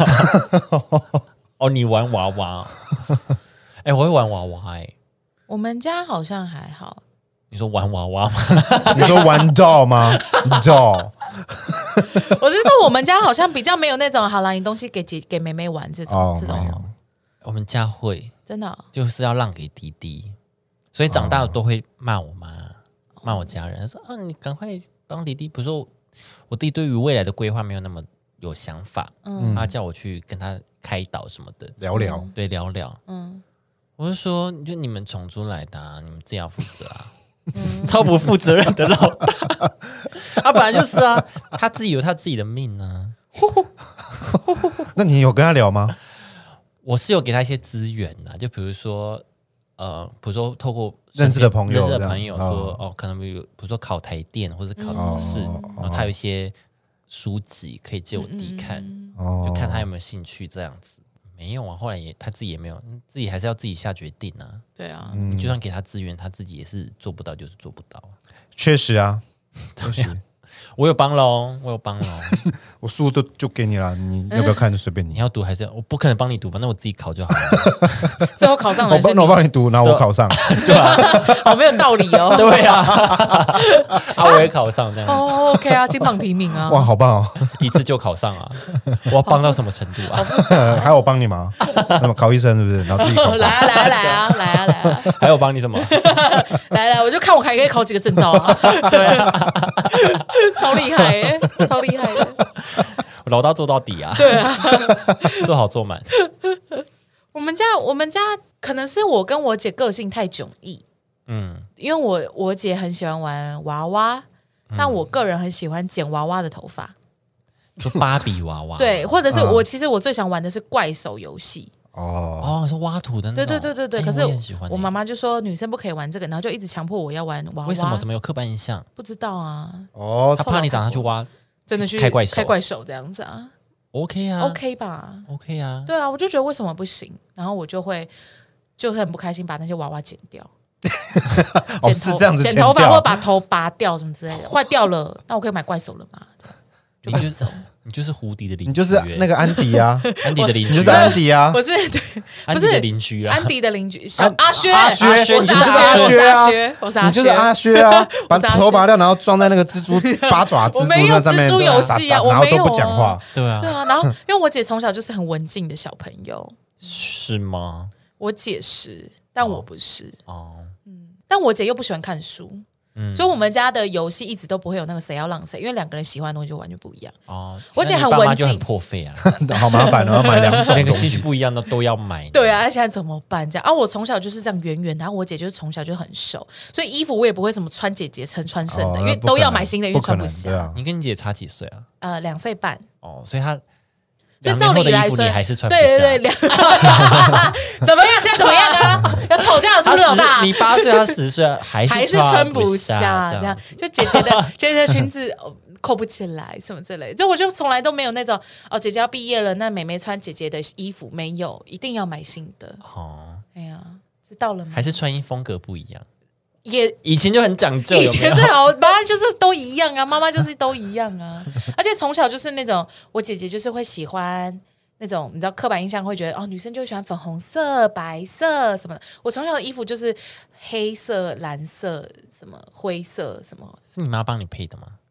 哦，你玩娃娃？哎，我会玩娃娃哎。 我们家好像还好。 你说玩娃娃吗？ 你说玩 doll 吗？doll， 我是说我们家好像比较没有那种，好啦，你东西给妹妹玩这种这没有种， 我们家会真的就是要让给弟弟，所以长大了都会骂我妈，骂我家人，他说啊，你赶快帮弟弟。比如说我弟对于未来的规划没有那么有想法，他叫我去跟他开导什么的， 聊聊， 对，聊聊。我就说，就你们宠出来的啊，你们自己要负责啊。超不负责任的老大，他本来就是啊，他自己有他自己的命啊。 那你有跟他聊吗？ 我是有给他一些资源的，就比如说，比如说透过认识的朋友说，哦，可能比如说考台电或者考什么试，然后他有一些书籍可以借我弟看，就看他有没有兴趣这样子。没有啊，后来他自己也没有，自己还是要自己下决定啊。 对啊， 你就算给他资源，他自己也是做不到，就是做不到。 确实啊， 对啊，我有帮喽， 我书就给你了，你要不要看就随便你。 你要读还是我不可能帮你读吧？那我自己考就好了。 最后考上了， 我帮你读，然后我考上， 对吧？ 好没有道理哦。 对啊，我也考上这样。 哦 ，OK 啊，金榜题名啊， 哇，好棒哦， 一次就考上啊！我要帮到什么程度啊？ 还有我帮你吗？那么考医生是不是？然后自己考上。 来啊！ 还有帮你什么？ 来，我就看我还可以考几个证照啊！对，超厉害耶，超厉害的。 我老大做到底啊！ 对啊， 做好做满。 我们家可能是我跟我姐个性太迥异，因为我姐很喜欢玩娃娃，但我个人很喜欢剪娃娃的头发， 就芭比娃娃， 对，或者是其实我最想玩的是怪手游戏。 哦，是挖土的那种。 对。可是我妈妈妈就说女生不可以玩这个，然后就一直强迫我要玩娃娃。 为什么？怎么有刻板印象？ 不知道啊。 他怕你长大去挖， 真的去开怪手这样子啊 ？OK 啊 ，OK 吧 ？OK 啊。 对啊，我就觉得为什么不行？然后我就很不开心，把那些娃娃剪掉。 是这样子剪头发或把头拔掉什么之类的，坏掉了，那我可以买怪手了吗？ 你就是胡迪的邻居， 你就是那个安迪啊， 安迪的邻居， 你就是安迪啊， 不是安迪的邻居啊， 安迪的邻居阿薛， 你就是阿薛啊，你就是阿薛啊，把头拔掉，然后装在那个蜘蛛八爪蜘蛛那上面， 蜘蛛游戏啊， 然后都不讲话， 对啊， 然后因为我姐从小就是很文静的小朋友， 是吗？ 我姐是，但我不是但我姐又不喜欢看书。所以我们家的游戏一直都不会有那个谁要让谁，因为两个人喜欢的东西就完全不一样。我姐很文静， 就很破费啊， 好麻烦哦，要买2种东西不一样的都要买。 对啊，现在怎么办？这样我从小就是这样圆圆的，然后我姐就是从小就很瘦，所以衣服我也不会什么穿姐姐穿剩的，因为都要买新的，因为穿不下。 你跟你姐差几岁啊 ？2岁半。 所以她。 就照理来说， 你还是穿不下。 对，怎么样？现在怎么样啊？要吵架了是不是老大？ 你8岁，他10岁，还是穿不下，这样就姐姐的裙子扣不起来什么之类的，就我就从来都没有那种姐姐要毕业了，那妹妹穿姐姐的衣服没有，一定要买新的。哎呀，知道了吗？ 还是穿衣风格不一样。 也以前就很讲究， 以前是好，妈妈就是都一样啊，妈妈就是都一样啊，而且从小就是那种，我姐姐就是会喜欢那种，你知道刻板印象会觉得女生就喜欢粉红色、白色什么的。我从小的衣服就是黑色、蓝色、什么灰色什么。 是你妈帮你配的吗？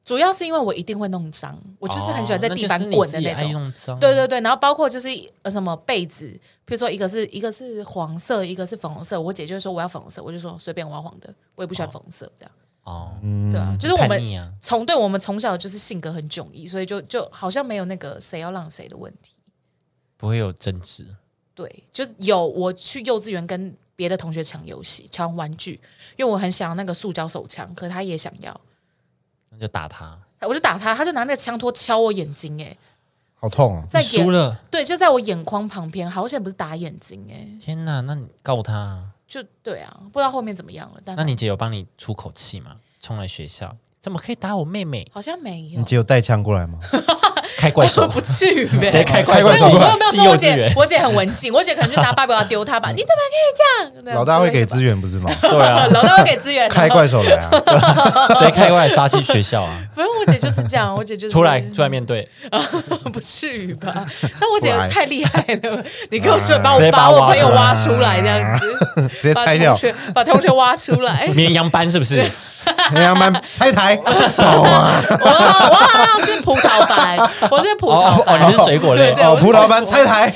主要是因为我一定会弄脏，我就是很喜欢在地板滚的那种。 对， 然后包括就是什么被子，比如说一个是黄色，一个是粉红色，我姐就会说我要粉红色，我就说随便我要黄的，我也不喜欢粉红色这样。对啊，就是我们从小就是性格很迥异，所以就好像没有那个谁要让谁的问题， 不会有争执。 对，就是有我去幼稚园跟别的同学抢游戏、抢玩具，因为我很想要那个塑胶手枪，可他也想要。 那就打他， 我就打他，他就拿那个枪托敲我眼睛， 好痛啊！ 输了， 对，就在我眼眶旁边，好险不是打眼睛， 天哪，那你告他？ 就对啊，不知道后面怎么样了。但那你姐有帮你出口气吗？冲来学校，怎么可以打我妹妹？ 好像没有。 你姐有带枪过来吗？ 开怪手不至于，直接开怪手。 我没有说我姐很文静，我姐可能就拿芭比娃娃丢她吧。你怎么可以这样？ 老大会给资源不是吗？ 对啊， 老大会给资源， 开怪手来啊， 直接开怪杀去学校啊！ 不是，我姐就是这样，我姐就是出来面对， 不至于吧？但我姐太厉害了，你跟我说把我朋友挖出来这样子， 直接拆掉， 把同学挖出来， 绵羊班是不是？ 绵羊班拆台， 我好像是葡萄班，我是葡萄班， 你是水果类葡萄班拆台，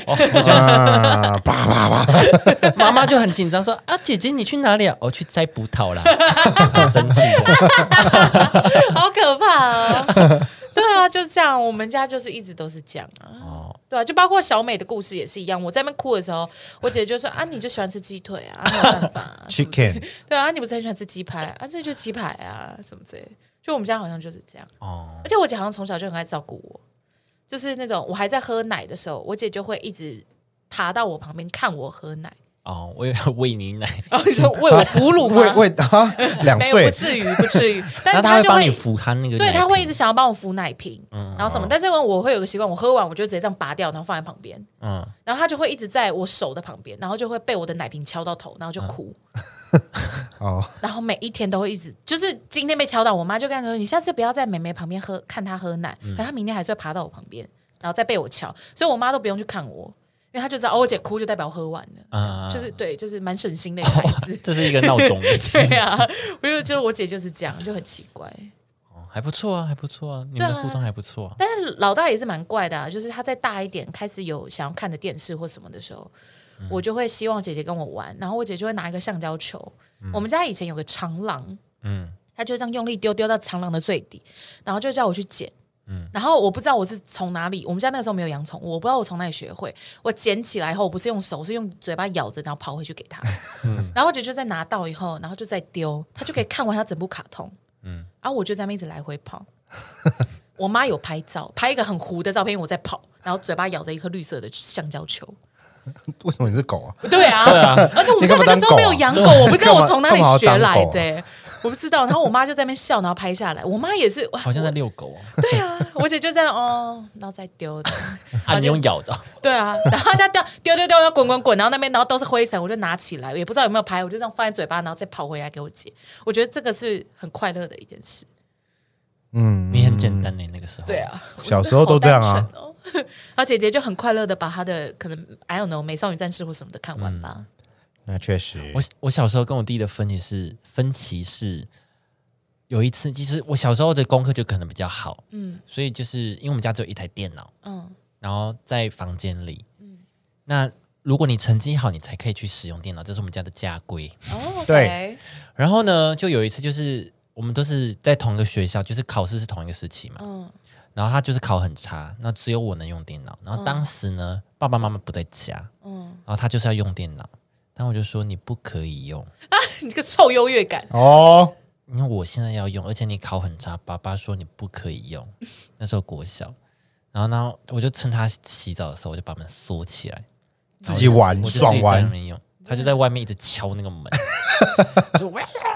妈妈就很紧张说啊，姐姐你去哪里啊？我去摘葡萄啦，很生气好可怕啊！对啊，就这样，我们家就是一直都是这样啊。对啊，就包括小美的故事也是一样。我在那边哭的时候，我姐就说啊，你就喜欢吃鸡腿啊，没有办法。 Chicken， 对啊，你不是很喜欢吃鸡排啊？这就是鸡排啊，什么之类的。就我们家好像就是这样。而且我姐好像从小就很爱照顾我，就是那种我还在喝奶的时候，我姐就会一直爬到我旁边看我喝奶。 我以为喂你奶， 你说喂我哺乳吗？ 喂他2岁， 不至于。但他就会帮你扶他那个， 对，他会一直想要帮我扶奶瓶，然后什么。但是我会有个习惯，我喝完我就直接这样拔掉，然后放在旁边。然后他就会一直在我手的旁边，然后就会被我的奶瓶敲到头，然后就哭。然后每一天都会一直，就是今天被敲到，我妈就跟他说：“你下次不要在妹妹旁边看她喝奶。”可他明天还是会爬到我旁边，然后再被我敲，所以我妈都不用去看我。因为他就知道我姐哭就代表喝完了，就是对，就是蛮省心的一个孩子。 这是一个闹钟。 对啊，我姐就是这样，就很奇怪。 还不错啊，还不错啊，你们的互动还不错。 但是老大也是蛮怪的，就是他再大一点，开始有想要看的电视或什么的时候，我就会希望姐姐跟我玩，然后我姐就会拿一个橡胶球。我们家以前有个长廊，他就这样用力丢到长廊的最底，然后就叫我去捡。然后我不知道我是从哪里，我们家那个时候没有养宠物，我不知道我从哪里学会。我捡起来后，我不是用手，是用嘴巴咬着，然后跑回去给他。然后我姐就再拿到以后，然后就再丢，他就可以看完他整部卡通。然后我就在那边一直来回跑。我妈有拍照，拍一个很糊的照片，我在跑，然后嘴巴咬着一颗绿色的橡胶球。 为什么你是狗啊？ 对啊，而且我们家那个时候没有养狗，我不知道我从哪里学来的。我不知道，然后我妈就在那边笑，然后拍下来。我妈也是， 好像在遛狗哦。 对啊，我姐就这样然后再丢的。 你用咬的？ 对啊，然后再丢，要滚，然后那边然后都是灰尘，我就拿起来，也不知道有没有拍，我就这样放在嘴巴，然后再跑回来给我姐。我觉得这个是很快乐的一件事。 你很简单那个时候。 对啊， 小时候都这样啊。 然后姐姐就很快乐的把她的可能 I don't know 美少女战士或什么的看完吧。 那确实， 我小时候跟我弟的分歧是有一次，其实我小时候的功课就可能比较好，所以就是因为我们家只有一台电脑，然后在房间里，那如果你成绩好，你才可以去使用电脑，这是我们家的家规。 对。 然后呢，就有一次就是我们都是在同一个学校，就是考试是同一个时期嘛，然后他就是考很差，那只有我能用电脑，然后当时呢，爸爸妈妈不在家，然后他就是要用电脑。但我就说你不可以用啊！你这个臭优越感因为我现在要用，而且你考很差，爸爸说你不可以用。那时候国小，然后我就趁他洗澡的时候，我就把门锁起来， 自己玩爽玩。 他就在外面一直敲那个门，就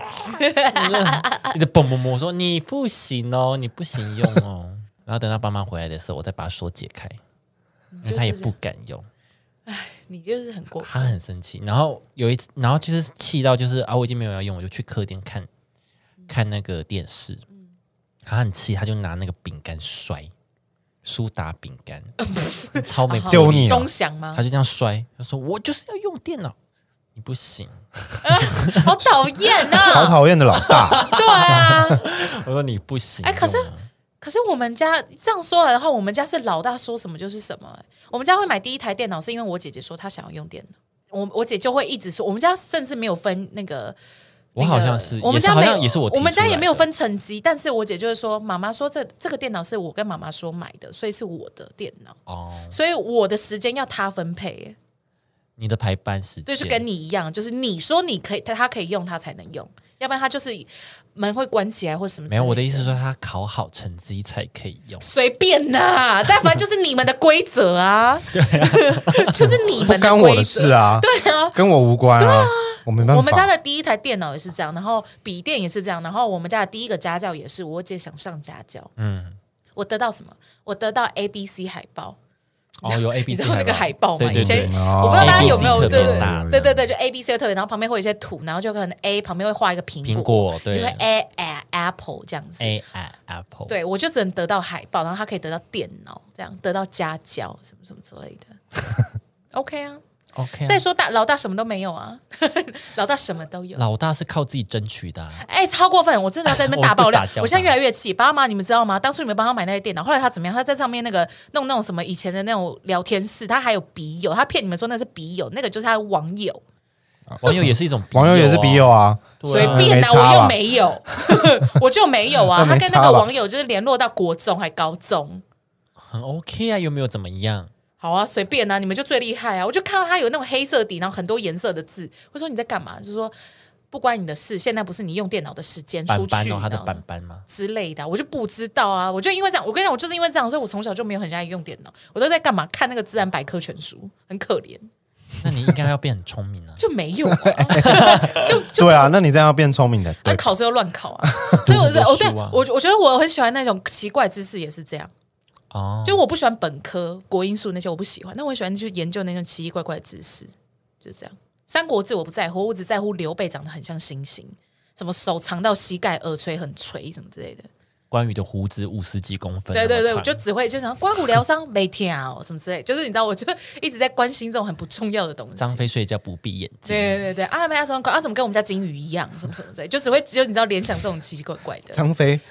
一直蹦蹦蹦，我说你不行哦，你不行用哦。然后等他爸妈回来的时候，我再把锁解开，因为他也不敢用。 你就是很过分， 他很生气。然后有一次，然后就是气到就是我已经没有要用，我就去客厅看那个电视。他很气，他就拿那个饼干摔，苏打饼干，超没丢你钟响吗？ 他就这样摔，他说我就是要用电脑，你不行， 好讨厌啊！ 好讨厌的老大。 对啊， 我说你不行。 可是可是我们家这样说来的话，我们家是老大说什么就是什么、我们家会买第一台电脑，是因为我姐姐说她想要用电脑，我姐就会一直说，我们家甚至没有分那个。 我好像是， 我们家好像也是我们家也没有分成绩，但是我姐就是说，妈妈说这个电脑是我跟妈妈说买的，所以是我的电脑哦，所以我的时间要她分配。 你的排班时间对，就跟你一样，就是你说你可以，他可以用，他才能用，要不然他就是门会关起来或什么。 没有，我的意思是说他考好成绩才可以用。 随便啦，但反正就是你们的规则啊。 对啊， 就是你们的规则， 不干我的事啊。 对啊， 跟我无关啊。我没办法。 我们家的第一台电脑也是这样，然后笔电也是这样，然后我们家的第一个家教也是我姐想上家教。我得到什么？我得到 ABC 海报。 哦，有 A B C 那个海报嘛， 以前我不知道大家有没有对就 A B C 特别，然后旁边会有一些图，然后就可能 A 旁边会画一个苹果，对，就会 Apple 这样子 Apple， 对我就只能得到海报，然后他可以得到电脑，这样得到家教什么什么之类的，OK 啊。 OK， 再说老大什么都没有啊，老大什么都有， 老大是靠自己争取的、啊。 超过分！我真的要在那边大爆料，我现在越来越气。爸妈，你们知道吗？当初你们帮他买那些电脑，后来他怎么样？他在上面那个弄那种什么以前的那种聊天室，他还有笔友，他骗你们说那是笔友，那个就是他的网友。 网友也是一种、 网友也是笔友啊， 随便啊，我又没有，我就没有啊。他跟那个网友就是联络到国中还高中， 很 OK 啊，又没有怎么样。 好啊，随便啊，你们就最厉害啊！我就看到他有那种黑色底，然后很多颜色的字，我说你在干嘛？就说不关你的事，现在不是你用电脑的时间，出去他的板板吗之类的，我就不知道啊。我就因为这样，我跟你讲，我就是因为这样，所以我从小就没有很爱用电脑，我都在干嘛？看那个自然百科全书，很可怜。 那你应该要变很聪明啊， 就没有啊，就对啊，那你这样要变聪明的， 对，考试又乱考啊。所以我觉得，我觉得我很喜欢那种奇怪知识，也是这样。哦，就我不喜欢本科国英数那些我不喜欢，但我很喜欢去研究那种奇奇怪怪的知识，就是这样。三国志我不在乎，我只在乎刘备长得很像猩猩，什么手长到膝盖，耳垂很垂什么之类的。 关羽的胡子50几公分， 对，我就只会就想刮胡疗伤没跳什么之类，就是你知道，我就一直在关心这种很不重要的东西。 张飞睡觉不闭眼睛， 对，啊没什么怎么跟我们家金鱼一样，什么之类，就只有你知道联想这种奇奇怪怪的。 张飞，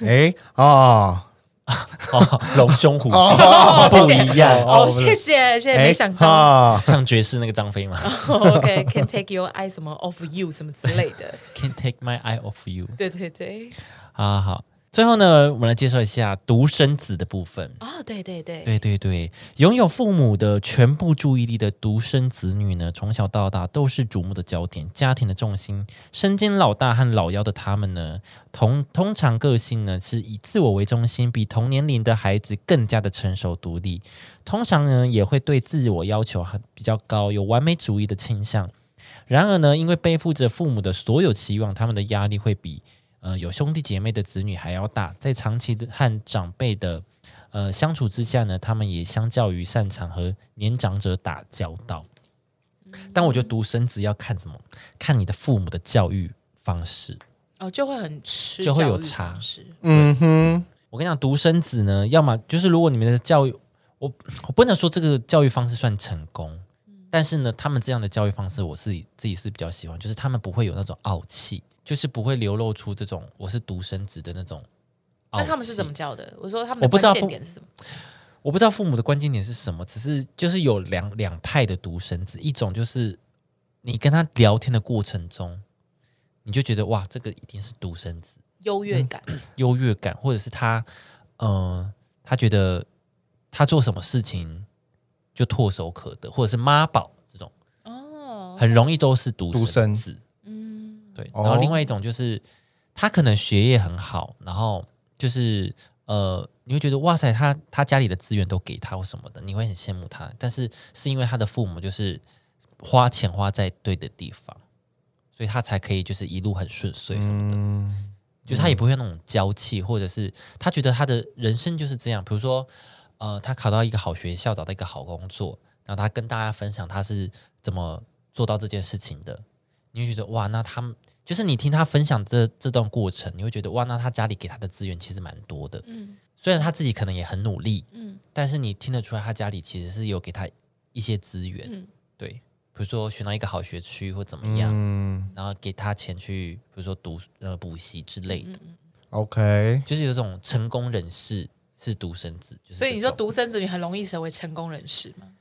龙兄虎不一样谢谢，没想到唱爵士那个张飞嘛。 OK，Can take your eye 什么 off you 什么之类的。 Can take my eye off you。 对， 好。最后呢，我们来介绍一下独生子的部分。对，拥有父母的全部注意力的独生子女呢，从小到大都是瞩目的焦点，家庭的重心。身兼老大和老幺的他们呢，通常个性呢是以自我为中心，比同年龄的孩子更加的成熟独立。通常呢，也会对自我要求比较高，有完美主义的倾向。然而呢，因为背负着父母的所有期望，他们的压力会比有兄弟姐妹的子女还要大，在长期的和长辈的相处之下呢，他们也相较于擅长和年长者打交道。但我觉得独生子要看什么？看你的父母的教育方式就会很吃， 就会有差。我跟你讲，独生子呢，要么就是如果你们的教育，我不能说这个教育方式算成功，但是呢，他们这样的教育方式，我自己是比较喜欢，就是他们不会有那种傲气。就是不会流露出这种我是独生子的那种傲气。 那他们是怎么教的？我说他们的关键点是什么？ 我不知道父母的关键点是什么，只是就是有两派的独生子，一种就是你跟他聊天的过程中，你就觉得哇，这个一定是独生子， 优越感， 或者是他觉得他做什么事情就唾手可得，或者是妈宝这种，很容易都是独生子。对，然后另外一种就是他可能学业很好，然后就是你会觉得哇塞，他家里的资源都给他或什么的，你会很羡慕他，但是因为他的父母就是花钱花在对的地方，所以他才可以就是一路很顺遂什么的，就是他也不会那种娇气，或者是他觉得他的人生就是这样，比如说他考到一个好学校，找到一个好工作，然后他跟大家分享他是怎么做到这件事情的。你会觉得哇，那他们就是你听他分享这段过程，你会觉得哇，那他家里给他的资源其实蛮多的。虽然他自己可能也很努力，但是你听得出来他家里其实是有给他一些资源，对，比如说选到一个好学区或怎么样，然后给他钱去，比如说补习之类的。 OK， 就是有种成功人士是独生子，就是所以你说独生子女很容易成为成功人士吗？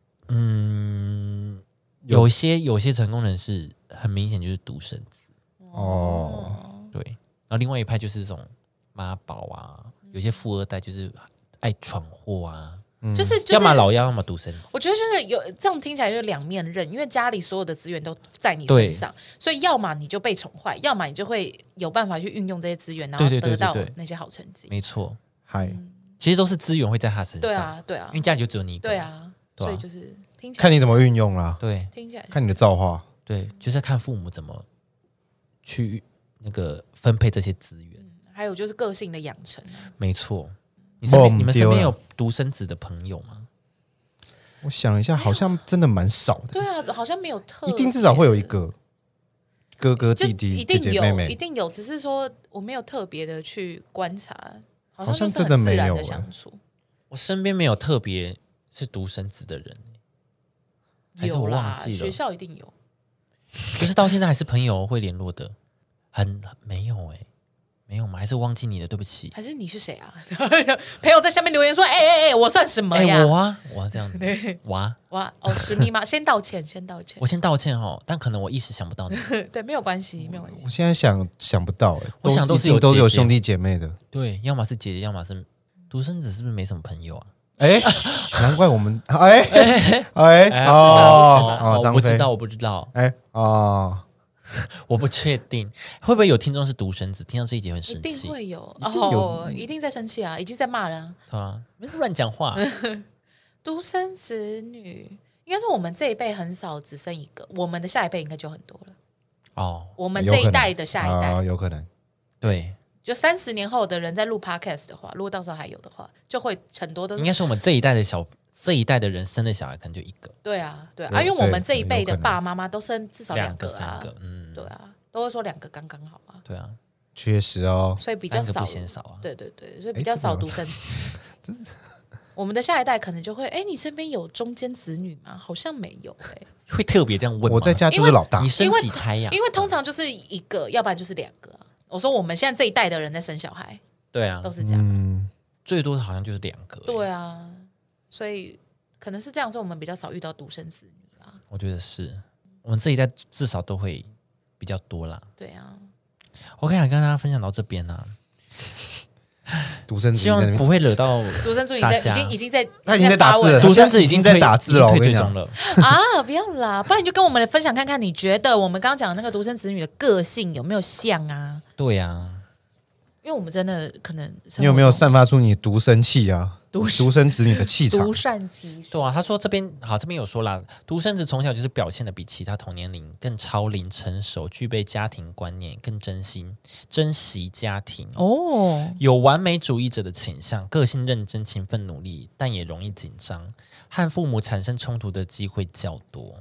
有些成功人士很明显就是独生子对，然后另外一派就是这种妈宝啊，有些富二代就是爱闯祸啊。 就是要么老幺，要么独生子。 我觉得就是有这样听起来就是两面刃，因为家里所有的资源都在你身上，所以要么你就被宠坏，要么你就会有办法去运用这些资源，然后得到那些好成绩。 没错， 其实都是资源会在他身上。对啊， 因为家里就只有你一个。 对啊，所以就是听起来看你怎么运用啦。 对， 听起来看你的造化。 对，就是看父母怎么去那个分配这些资源， 还有就是个性的养成。 没错。你们身边有独生子的朋友吗？ 我想一下，好像真的蛮少的。 对啊，好像没有特别， 一定至少会有一个哥哥弟弟姐姐妹妹， 一定有，只是说我没有特别的去观察， 好像真的没有的相处。 我身边没有特别是独生子的人，还是我忘记了？ 学校一定有， 就是到现在还是朋友会联络的，没有没有吗？还是忘记你了？对不起。 还是你是谁啊？朋友在下面留言说：“我算什么呀？ 我这样子， 史密码，先道歉。 我先道歉但可能我一时想不到你。 对，没有关系。 我现在想不到我想都是有兄弟姐妹的。 对，要么是姐姐，要么是独生子，是不是没什么朋友啊？ 难怪我们我不知道我不确定会不会有听众是独生子，听到这一集会生气。 一定会有一定在生气啊，已经在骂了。 对啊，没乱讲话。 独生子女应该说我们这一辈很少只生一个，我们的下一辈应该就很多了。我们这一代的下一代有可能。 对， 就30年后的人在录 podcast 的话，如果到时候还有的话，就会很多都应该是我们这一代的人生的小孩可能就一个。 对啊，因为我们这一辈的爸爸妈妈都生至少2个啊，对啊，都会说2个刚刚好啊。 对啊， 确实所以比较少， 不嫌少啊。 对，所以比较少独生子。我们的下一代可能就会，你身边有中间子女吗？好像没有会特别这样问吗？ 我在家就是老大， 你生几胎呀？ 因为通常就是1个，要不然就是2个。我说我们现在这一代的人在生小孩， 对啊， 都是这样， 最多好像就是2个。 对啊，所以可能是这样说，我们比较少遇到独生子女啦。 我觉得是我们这一代至少都会比较多啦。 对啊 ，OK， 跟大家分享到这边啦。 独生子希望不会惹到独生子女，已经在打字了， 独生子已经在打字了，我跟你讲了啊！不要啦，不然你就跟我们分享看看，你觉得我们刚刚讲的那个独生子女的个性有没有像啊？ 对啊， 因为我们真的可能， 你有没有散发出你独生气啊？独生子女的气场， 独善其身。 对啊，他说这边有说啦，独生子从小就是表现的比其他同年龄更超龄成熟，具备家庭观念，更珍惜家庭有完美主义者的倾向，个性认真、勤奋努力，但也容易紧张，和父母产生冲突的机会较多。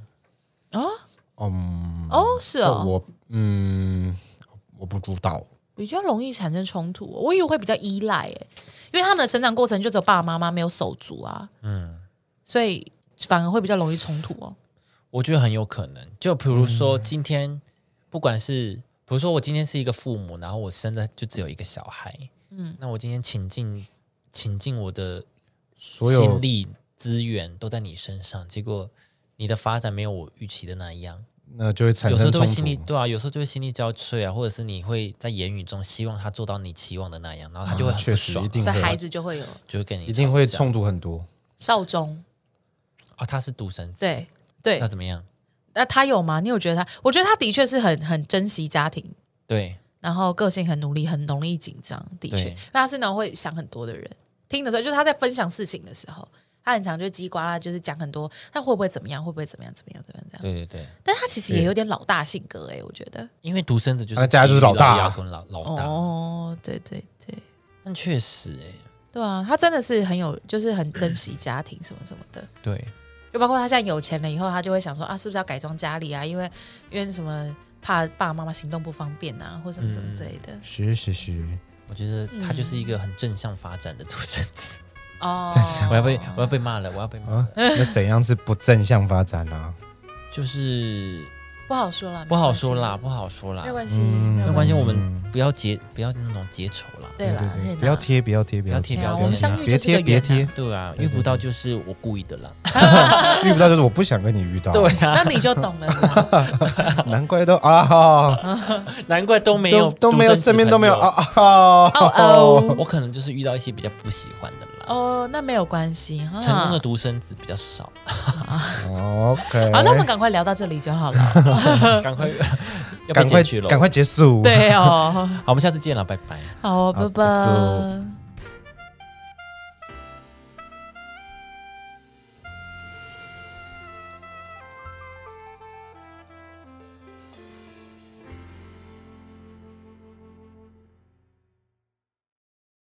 是哦， 我不知道， 比较容易产生冲突，我以为会比较依赖因为他们的成长过程就只有爸爸妈妈没有手足啊，所以反而会比较容易冲突我觉得很有可能，就比如说今天，不管是比如说我今天是一个父母，然后我生的就只有一个小孩，那我今天倾尽我的所有心力资源都在你身上，结果你的发展没有我预期的那样。 那就会产生有时候都会冲突， 对啊，有时候就会心力交瘁啊，或者是你会在言语中希望他做到你期望的那样，然后他就会很不爽， 所以孩子就会跟你一定会冲突很多。 少中他是独生子， 对， 那怎么样？ 那他有吗？你有觉得他？我觉得他的确是很珍惜家庭， 对， 然后个性很努力，很容易紧张，的确，因为他是那种会想很多的人。听的时候，就是他在分享事情的时候。他很常就叽呱啦，就是讲很多，他会不会怎么样？会不会怎么样？这样？ 对， 但他其实也有点老大性格我觉得， 因为独生子就是家就是老大， 跟老大。 对， 但确实对啊，他真的是很有，就是很珍惜家庭什么什么的。 对， 就包括他现在有钱了以后，他就会想说是不是要改装家里啊？因为什么怕爸爸妈妈行动不方便啊，或什么什么之类的。 是， 我觉得他就是一个很正向发展的独生子。 我要被骂了， 那怎样是不正向发展啊？ 就是不好说啦， 不好说啦，不好说啦， 没有关系， 没有关系，我们不要那种结仇啦。 对啦， 不要贴，不要贴， 不要贴， 我们相遇就是个缘， 别贴， 对啊，遇不到就是我故意的啦， 遇不到就是我不想跟你遇到， 对啊， 那你就懂了啦。 难怪都难怪都没有身边都没有我可能就是遇到一些比较不喜欢的啦。 哦，那没有关系， 成功的独生子比较少。 OK， 好，那我们赶快聊到这里就好了， 赶快结束。 对哦， 好，我们下次见了，拜拜。 好，拜拜。